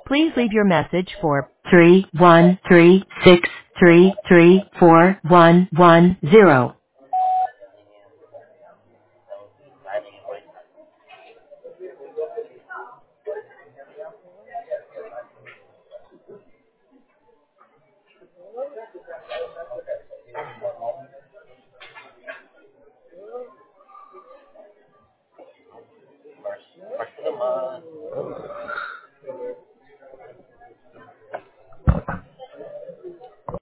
Please leave your message for 31363341110. First of the month.